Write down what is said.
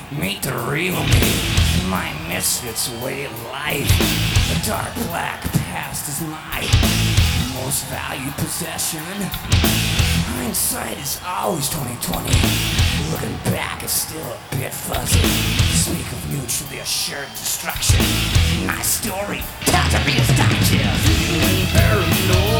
Meet the real me, my misfit's way of life. The dark black past is my most valued possession. Hindsight is always 2020. Looking back is still a bit fuzzy. Speak of mutually assured destruction. My story, Calderea's Digest. Feeling paranoid.